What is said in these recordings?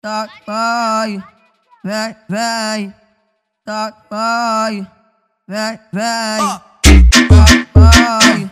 Tá, vai, vem, tá, vai, vem, tá, vai,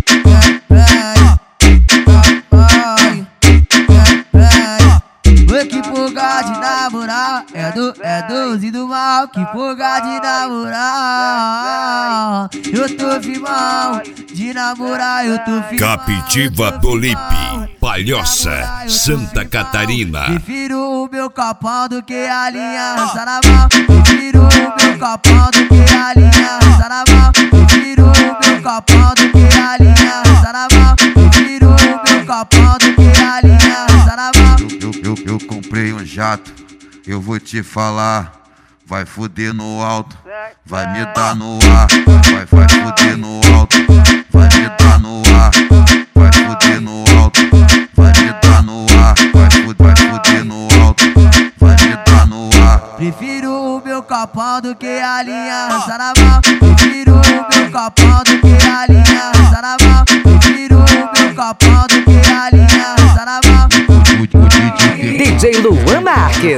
Oi, que porra de namorar, é doze do mal, que porra de namorar. Eu tô firmão, de namorar, eu tô firmão. Captiva Polipe, Palhoça, Santa Catarina. Prefiro o meu copão do que a linha roça na mão. Prefiro o meu copão do que a linha roça na mão. Prefiro o meu copão do que a linha roça na mão. Prefiro o meu copão do que a linha roça na mão. Eu comprei um jato, eu vou te falar. Vai fuder no alto, vai me dar no ar. Vai fuder no alto, vai me dar no ar. Vai fuder no alto, vai me dar no ar. Vai fuder no alto, vai me dar no ar. Prefiro o meu copão do que a linha roça na mão. Prefiro o meu copão do que a linha roça na mão. Prefiro o meu copão do que a linha roça na mão. DJ Luan Marques.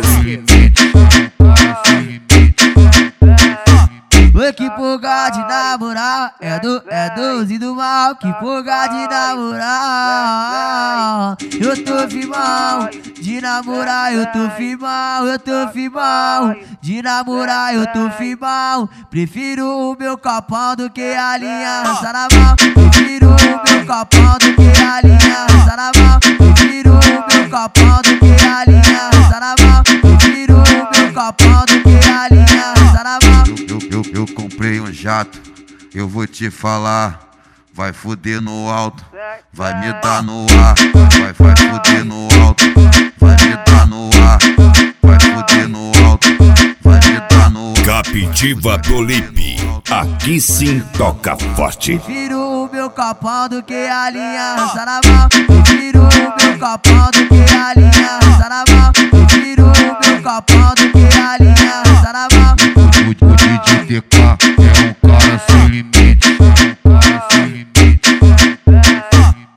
Oi, que porra de namorar, é doze do mal, que porra de namorar. Eu tô firmão, de namorar, eu tô firmão, de namorar, eu tô firmão. Prefiro o meu copão do que a linha roça na mão. Prefiro o meu copão do que a linha roça na mão. Prefiro o meu copão do que a linha roça na mão. Prefiro o meu copão do que a linha roça na mão. Eu comprei um jato, eu vou te falar. Vai fuder no alto, vai me dar no ar. Vai fuder no alto, vai me dar no ar. Vai fuder no alto, vai me dar no ar. Captiva Polipe, aqui sim toca forte. Prefiro o meu copão do que a linha roça na mão. Prefiro o meu copão do que a linha roça na mão. Prefiro o meu copão do que a linha roça na mão. O DJ TK é um